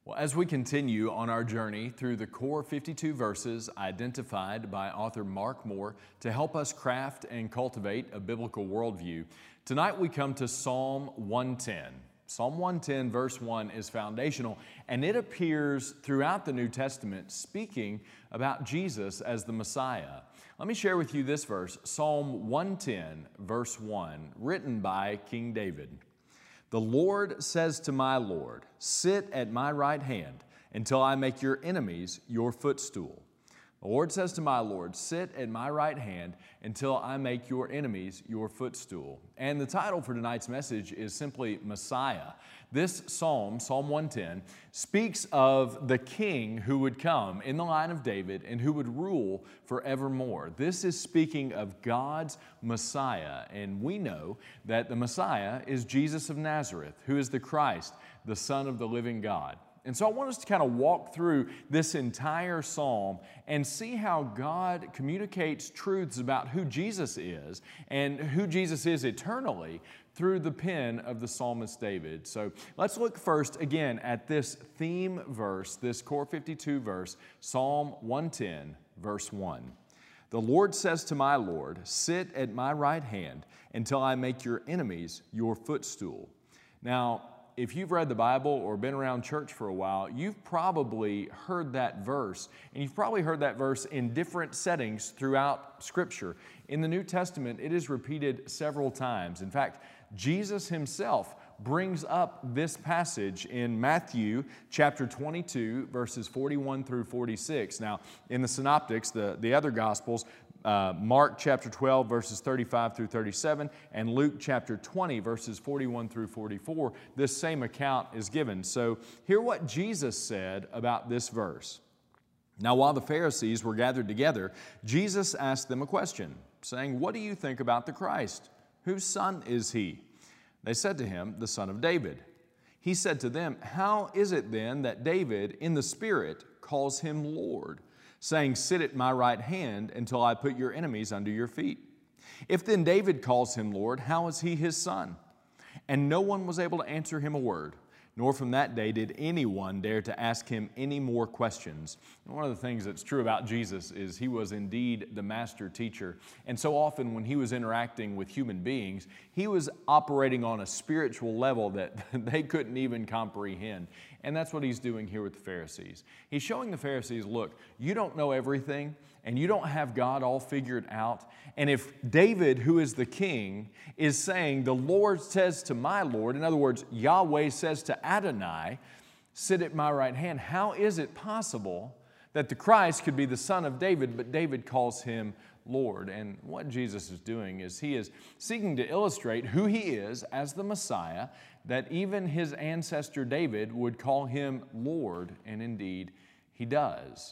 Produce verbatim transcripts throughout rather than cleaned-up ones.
Well, as we continue on our journey through the core fifty-two verses identified by author Mark Moore to help us craft and cultivate a biblical worldview, tonight we come to Psalm one ten. Psalm one ten verse one is foundational, and it appears throughout the New Testament speaking about Jesus as the Messiah. Let me share with you this verse, Psalm one ten verse one, written by King David. The Lord says to my Lord, sit at my right hand until I make your enemies your footstool. The Lord says to my Lord, sit at my right hand until I make your enemies your footstool. And the title for tonight's message is simply Messiah. This psalm, Psalm one ten, speaks of the king who would come in the line of David and who would rule forevermore. This is speaking of God's Messiah, and we know that the Messiah is Jesus of Nazareth, who is the Christ, the Son of the living God. And so I want us to kind of walk through this entire psalm and see how God communicates truths about who Jesus is and who Jesus is eternally through the pen of the psalmist David. So let's look first again at this theme verse, this core fifty-two verse, Psalm one ten, verse one. The Lord says to my Lord, sit at my right hand until I make your enemies your footstool. Now, if you've read the Bible or been around church for a while, you've probably heard that verse, and you've probably heard that verse in different settings throughout Scripture. In the New Testament, it is repeated several times. In fact, Jesus himself brings up this passage in Matthew chapter twenty-two, verses forty-one through forty-six. Now, in the Synoptics, the, the other Gospels, Uh, Mark chapter twelve, verses thirty-five through thirty-seven, and Luke chapter twenty, verses forty-one through forty-four, this same account is given. So hear what Jesus said about this verse. Now, while the Pharisees were gathered together, Jesus asked them a question, saying, what do you think about the Christ? Whose son is he? They said to him, the son of David. He said to them, how is it then that David in the Spirit calls him Lord, saying, sit at my right hand until I put your enemies under your feet? If then David calls him Lord, how is he his son? And no one was able to answer him a word, nor from that day did anyone dare to ask him any more questions. And one of the things that's true about Jesus is he was indeed the master teacher. And so often when he was interacting with human beings, he was operating on a spiritual level that they couldn't even comprehend. And that's what he's doing here with the Pharisees. He's showing the Pharisees, look, you don't know everything, and you don't have God all figured out. And if David, who is the king, is saying, the Lord says to my Lord, in other words, Yahweh says to Adonai, sit at my right hand, how is it possible that the Christ could be the son of David, but David calls him Lord? And what Jesus is doing is he is seeking to illustrate who he is as the Messiah, that even his ancestor David would call him Lord, and indeed he does.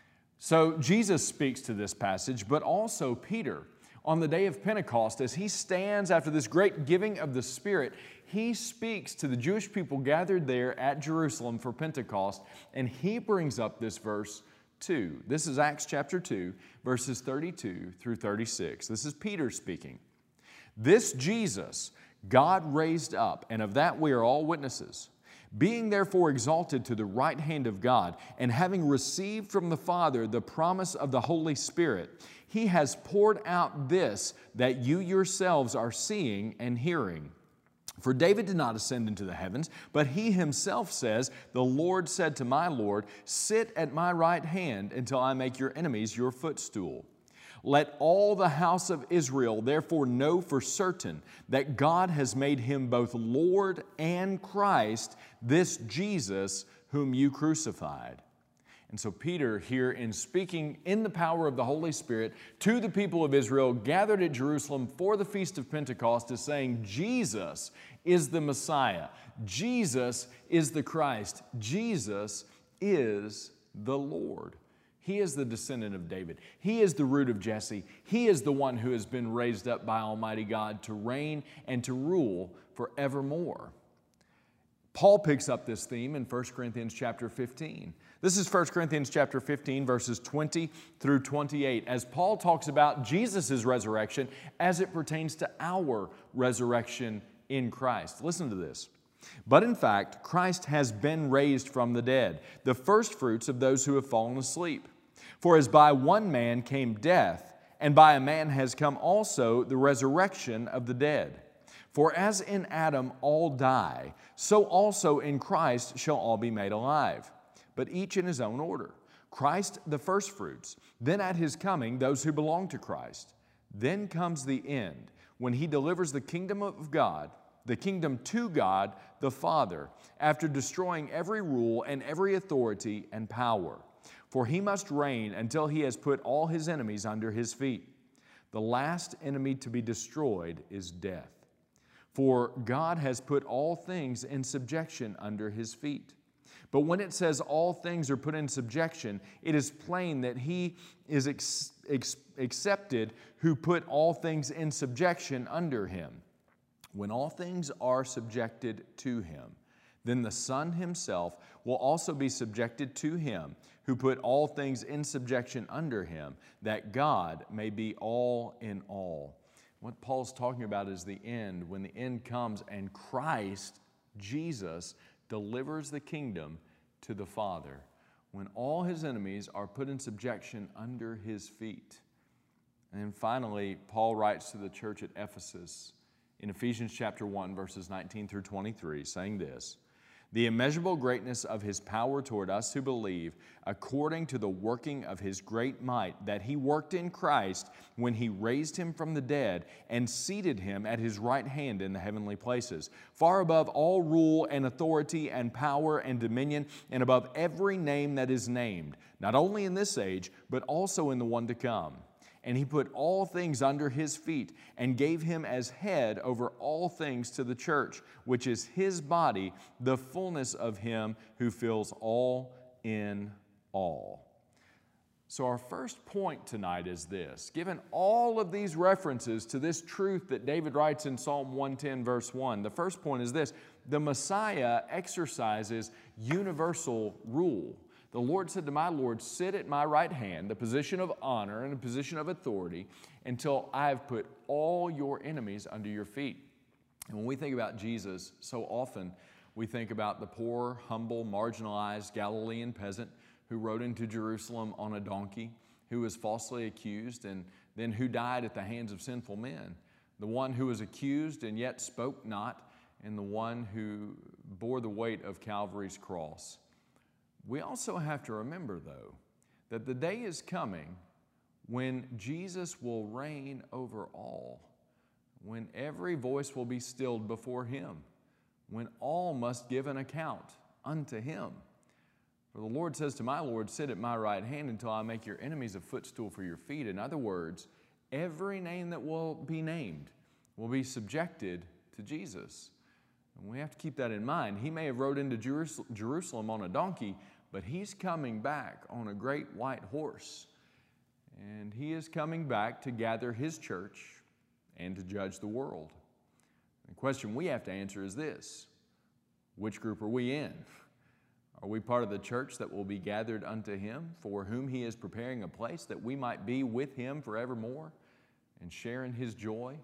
So Jesus speaks to this passage, but also Peter. On the day of Pentecost, as he stands after this great giving of the Spirit, he speaks to the Jewish people gathered there at Jerusalem for Pentecost, and he brings up this verse two. This is Acts chapter two, verses thirty-two through thirty-six. This is Peter speaking. This Jesus God raised up, and of that we are all witnesses. Being therefore exalted to the right hand of God, and having received from the Father the promise of the Holy Spirit, He has poured out this that you yourselves are seeing and hearing. For David did not ascend into the heavens, but he himself says, the Lord said to my Lord, sit at my right hand until I make your enemies your footstool. Let all the house of Israel therefore know for certain that God has made him both Lord and Christ, this Jesus whom you crucified. And so Peter here, in speaking in the power of the Holy Spirit to the people of Israel gathered at Jerusalem for the Feast of Pentecost, is saying Jesus is the Messiah. Jesus is the Christ. Jesus is the Lord. He is the descendant of David. He is the root of Jesse. He is the one who has been raised up by Almighty God to reign and to rule forevermore. Paul picks up this theme in First Corinthians chapter fifteen. This is First Corinthians chapter fifteen, verses twenty through twenty-eight, as Paul talks about Jesus' resurrection as it pertains to our resurrection in Christ. Listen to this. But in fact, Christ has been raised from the dead, the firstfruits of those who have fallen asleep. For as by one man came death, and by a man has come also the resurrection of the dead. For as in Adam all die, so also in Christ shall all be made alive, but each in his own order. Christ the firstfruits, then at His coming those who belong to Christ. Then comes the end, when He delivers the kingdom of God, the kingdom to God the Father, after destroying every rule and every authority and power. For He must reign until He has put all His enemies under His feet. The last enemy to be destroyed is death. For God has put all things in subjection under His feet. But when it says all things are put in subjection, it is plain that He is ex- ex- accepted who put all things in subjection under Him. When all things are subjected to Him, then the Son Himself will also be subjected to Him who put all things in subjection under Him, that God may be all in all. What Paul's talking about is the end, when the end comes and Christ, Jesus, delivers the kingdom to the Father, when all His enemies are put in subjection under His feet. And then finally, Paul writes to the church at Ephesus in Ephesians chapter one, verses nineteen through twenty-three, saying this: "The immeasurable greatness of His power toward us who believe, according to the working of His great might, that He worked in Christ when He raised Him from the dead and seated Him at His right hand in the heavenly places, far above all rule and authority and power and dominion, and above every name that is named, not only in this age, but also in the one to come. And He put all things under His feet and gave Him as head over all things to the church, which is His body, the fullness of Him who fills all in all." So our first point tonight is this: given all of these references to this truth that David writes in Psalm one ten, verse one, the first point is this: the Messiah exercises universal rule. The Lord said to my Lord, "Sit at my right hand," the position of honor and a position of authority, "until I have put all your enemies under your feet." And when we think about Jesus, so often we think about the poor, humble, marginalized Galilean peasant who rode into Jerusalem on a donkey, who was falsely accused, and then who died at the hands of sinful men. The one who was accused and yet spoke not, and the one who bore the weight of Calvary's cross. We also have to remember, though, that the day is coming when Jesus will reign over all, when every voice will be stilled before Him, when all must give an account unto Him. For the Lord says to my Lord, "Sit at my right hand until I make your enemies a footstool for your feet." In other words, every name that will be named will be subjected to Jesus. And we have to keep that in mind. He may have rode into Jerusalem on a donkey, but He's coming back on a great white horse. And He is coming back to gather His church and to judge the world. The question we have to answer is this: which group are we in? Are we part of the church that will be gathered unto Him, for whom He is preparing a place that we might be with Him forevermore and share in His joy?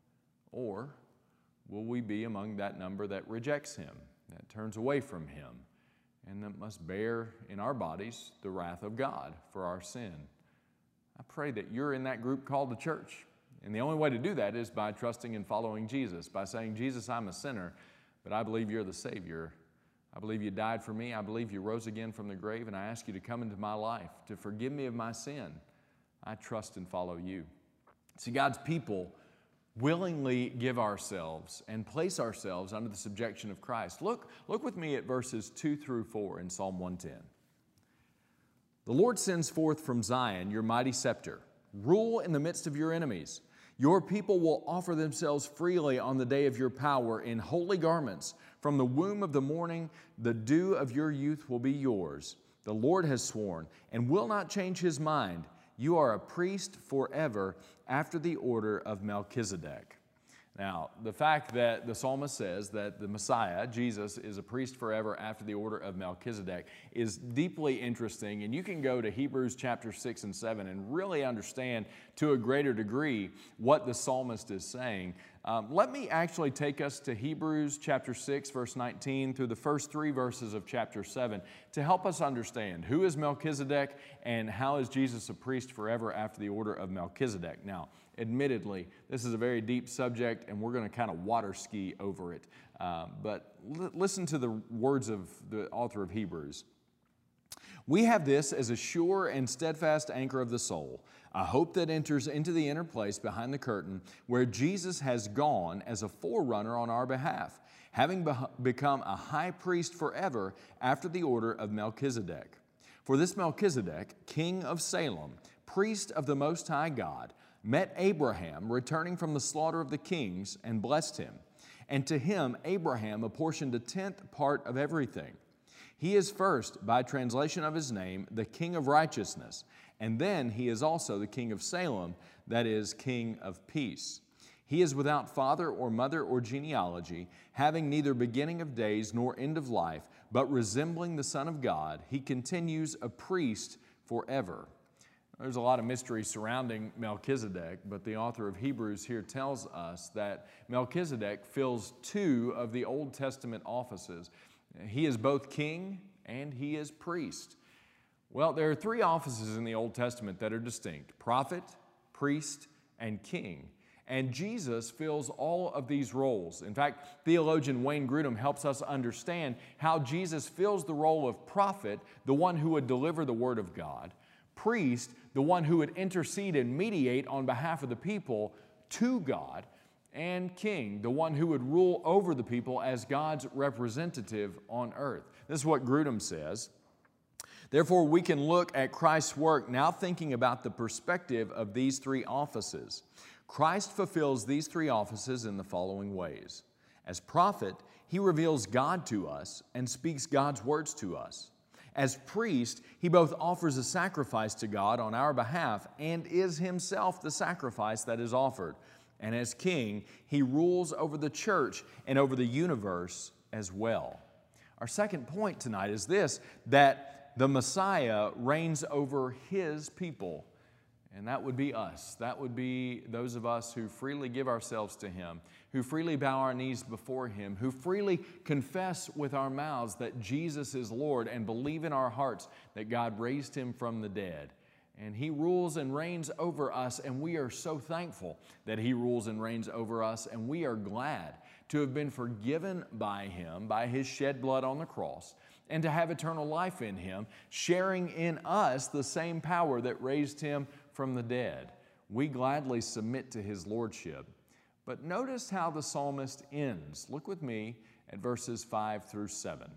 Or will we be among that number that rejects Him, that turns away from Him, and that must bear in our bodies the wrath of God for our sin? I pray that you're in that group called the church. And the only way to do that is by trusting and following Jesus, by saying, "Jesus, I'm a sinner, but I believe you're the Savior. I believe you died for me. I believe you rose again from the grave, and I ask you to come into my life, to forgive me of my sin. I trust and follow you." See, God's people willingly give ourselves and place ourselves under the subjection of Christ. Look, look with me at verses two through four in Psalm one ten. "The Lord sends forth from Zion your mighty scepter. Rule in the midst of your enemies. Your people will offer themselves freely on the day of your power in holy garments. From the womb of the morning, the dew of your youth will be yours. The Lord has sworn and will not change His mind. You are a priest forever after the order of Melchizedek." Now, the fact that the psalmist says that the Messiah, Jesus, is a priest forever after the order of Melchizedek is deeply interesting, and you can go to Hebrews chapter six and seven and really understand to a greater degree what the psalmist is saying. Um, let me actually take us to Hebrews chapter six, verse nineteen, through the first three verses of chapter seven to help us understand who is Melchizedek and how is Jesus a priest forever after the order of Melchizedek. Now, admittedly, this is a very deep subject and we're going to kind of water ski over it. Uh, but l- listen to the words of the author of Hebrews. We have this as a sure and steadfast anchor of the soul, a hope that enters into the inner place behind the curtain, where Jesus has gone as a forerunner on our behalf, having be- become a high priest forever after the order of Melchizedek. For this Melchizedek, king of Salem, priest of the Most High God, met Abraham returning from the slaughter of the kings and blessed him. And to him Abraham apportioned a tenth part of everything. He is first, by translation of his name, the King of Righteousness, and then he is also the King of Salem, that is, King of Peace. He is without father or mother or genealogy, having neither beginning of days nor end of life, but resembling the Son of God, he continues a priest forever. There's a lot of mystery surrounding Melchizedek, but the author of Hebrews here tells us that Melchizedek fills two of the Old Testament offices. He is both king and he is priest. Well, there are three offices in the Old Testament that are distinct: prophet, priest, and king. And Jesus fills all of these roles. In fact, theologian Wayne Grudem helps us understand how Jesus fills the role of prophet, the one who would deliver the Word of God; priest, the one who would intercede and mediate on behalf of the people to God; and king, the one who would rule over the people as God's representative on earth. This is what Grudem says. Therefore, we can look at Christ's work now thinking about the perspective of these three offices. Christ fulfills these three offices in the following ways. As prophet, he reveals God to us and speaks God's words to us. As priest, he both offers a sacrifice to God on our behalf and is himself the sacrifice that is offered. And as king, he rules over the church and over the universe as well. Our second point tonight is this, that the Messiah reigns over his people. And that would be us. That would be those of us who freely give ourselves to him, who freely bow our knees before him, who freely confess with our mouths that Jesus is Lord and believe in our hearts that God raised him from the dead. And he rules and reigns over us, and we are so thankful that he rules and reigns over us, and we are glad to have been forgiven by him, by his shed blood on the cross, and to have eternal life in him, sharing in us the same power that raised him from the dead. We gladly submit to his lordship. But notice how the psalmist ends. Look with me at verses five through seven.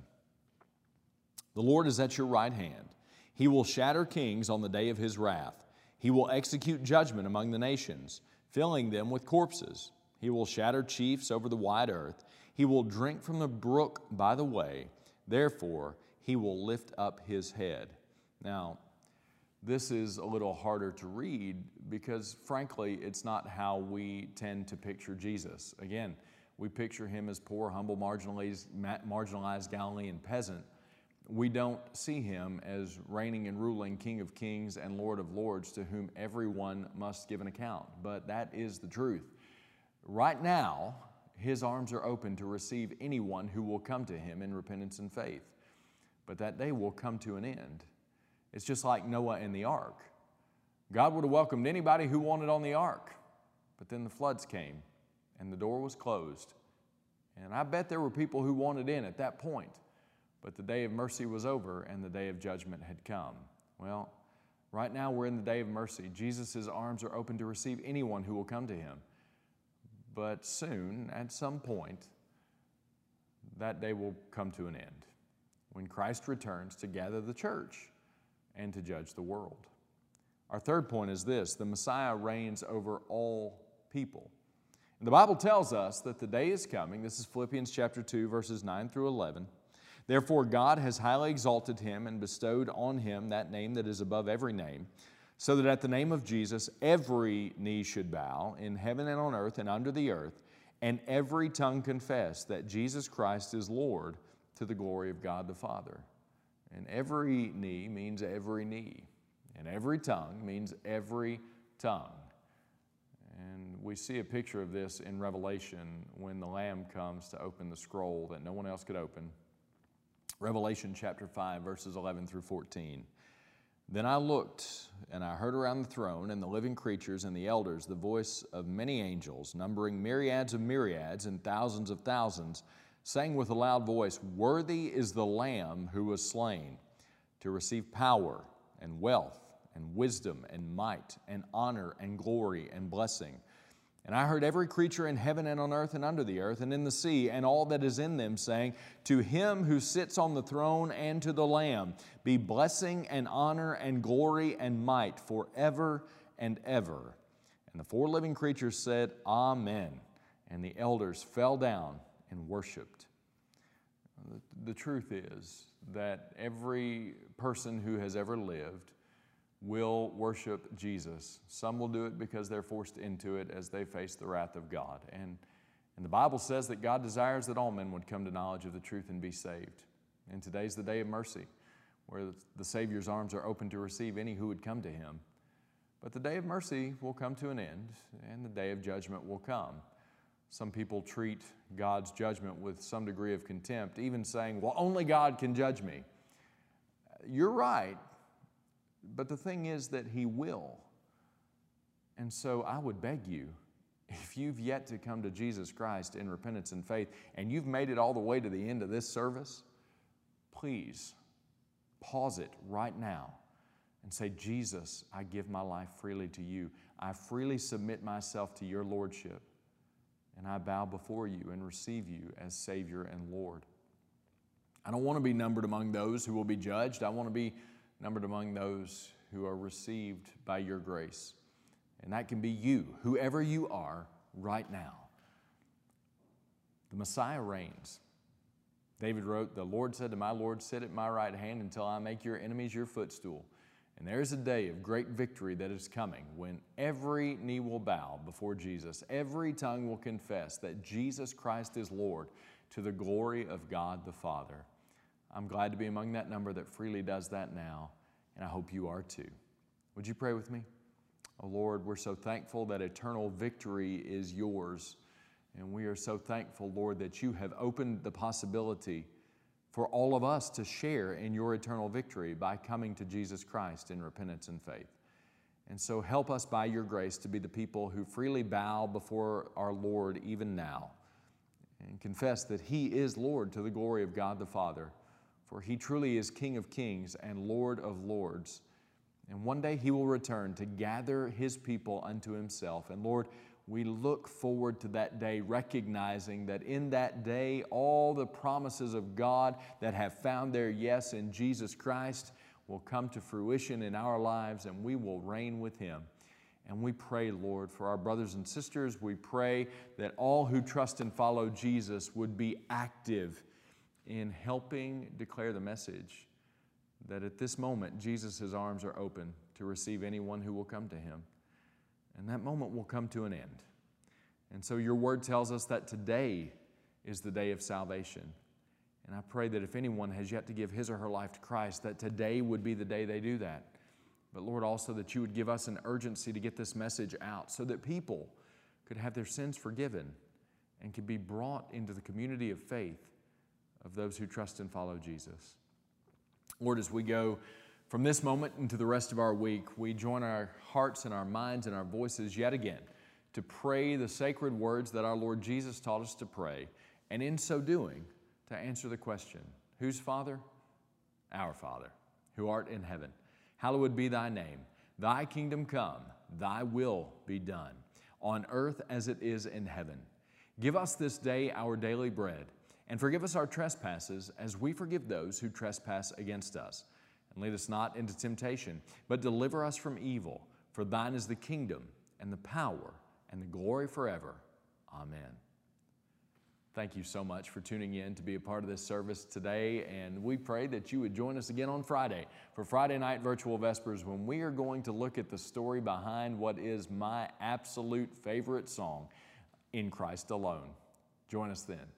The Lord is at your right hand. He will shatter kings on the day of his wrath. He will execute judgment among the nations, filling them with corpses. He will shatter chiefs over the wide earth. He will drink from the brook by the way. Therefore, he will lift up his head. Now, this is a little harder to read because, frankly, it's not how we tend to picture Jesus. Again, we picture him as poor, humble, marginalized, marginalized Galilean peasant. We don't see him as reigning and ruling King of Kings and Lord of Lords to whom everyone must give an account. But that is the truth. Right now, his arms are open to receive anyone who will come to him in repentance and faith. But that day will come to an end. It's just like Noah and the ark. God would have welcomed anybody who wanted on the ark. But then the floods came and the door was closed. And I bet there were people who wanted in at that point. But the day of mercy was over and the day of judgment had come. Well, right now we're in the day of mercy. Jesus' arms are open to receive anyone who will come to him. But soon, at some point, that day will come to an end when Christ returns to gather the church and to judge the world. Our third point is this: the Messiah reigns over all people. And the Bible tells us that the day is coming. This is Philippians chapter two, verses nine through eleven. Therefore, God has highly exalted him and bestowed on him that name that is above every name, so that at the name of Jesus every knee should bow in heaven and on earth and under the earth, and every tongue confess that Jesus Christ is Lord, to the glory of God the Father. And every knee means every knee, and every tongue means every tongue. And we see a picture of this in Revelation when the Lamb comes to open the scroll that no one else could open. Revelation chapter five, verses eleven through fourteen. Then I looked, and I heard around the throne and the living creatures and the elders the voice of many angels, numbering myriads of myriads and thousands of thousands, saying with a loud voice, "Worthy is the Lamb who was slain to receive power and wealth and wisdom and might and honor and glory and blessing." And I heard every creature in heaven and on earth and under the earth and in the sea and all that is in them saying, "To him who sits on the throne and to the Lamb be blessing and honor and glory and might forever and ever." And the four living creatures said, "Amen." And the elders fell down and worshiped. The truth is that every person who has ever lived will worship Jesus. Some will do it because they're forced into it as they face the wrath of God. And, and the Bible says that God desires that all men would come to knowledge of the truth and be saved. And today's the day of mercy, where the Savior's arms are open to receive any who would come to Him. But the day of mercy will come to an end, and the day of judgment will come. Some people treat God's judgment with some degree of contempt, even saying, "Well, only God can judge me." You're right. But the thing is that He will. And so I would beg you, if you've yet to come to Jesus Christ in repentance and faith, and you've made it all the way to the end of this service, please pause it right now and say, "Jesus, I give my life freely to you. I freely submit myself to your lordship, and I bow before you and receive you as Savior and Lord." I don't want to be numbered among those who will be judged. I want to be numbered among those who are received by your grace. And that can be you, whoever you are right now. The Messiah reigns. David wrote, "The Lord said to my Lord, sit at my right hand until I make your enemies your footstool." And there is a day of great victory that is coming when every knee will bow before Jesus. Every tongue will confess that Jesus Christ is Lord, to the glory of God the Father. I'm glad to be among that number that freely does that now, and I hope you are too. Would you pray with me? Oh Lord, we're so thankful that eternal victory is yours, and we are so thankful, Lord, that you have opened the possibility for all of us to share in your eternal victory by coming to Jesus Christ in repentance and faith. And so help us by your grace to be the people who freely bow before our Lord even now and confess that He is Lord to the glory of God the Father. For He truly is King of kings and Lord of lords. And one day He will return to gather His people unto Himself. And Lord, we look forward to that day, recognizing that in that day, all the promises of God that have found their yes in Jesus Christ will come to fruition in our lives, and we will reign with Him. And we pray, Lord, for our brothers and sisters. We pray that all who trust and follow Jesus would be active in helping declare the message that at this moment, Jesus' arms are open to receive anyone who will come to Him. And that moment will come to an end. And so your word tells us that today is the day of salvation. And I pray that if anyone has yet to give his or her life to Christ, that today would be the day they do that. But Lord, also that you would give us an urgency to get this message out so that people could have their sins forgiven and could be brought into the community of faith of those who trust and follow Jesus. Lord, as we go from this moment into the rest of our week, we join our hearts and our minds and our voices yet again to pray the sacred words that our Lord Jesus taught us to pray, and in so doing, to answer the question, whose Father? Our Father, who art in heaven. Hallowed be thy name. Thy kingdom come, thy will be done, on earth as it is in heaven. Give us this day our daily bread, and forgive us our trespasses as we forgive those who trespass against us. And lead us not into temptation, but deliver us from evil. For thine is the kingdom and the power and the glory forever. Amen. Thank you so much for tuning in to be a part of this service today, and we pray that you would join us again on Friday for Friday Night Virtual Vespers, when we are going to look at the story behind what is my absolute favorite song, In Christ Alone. Join us then.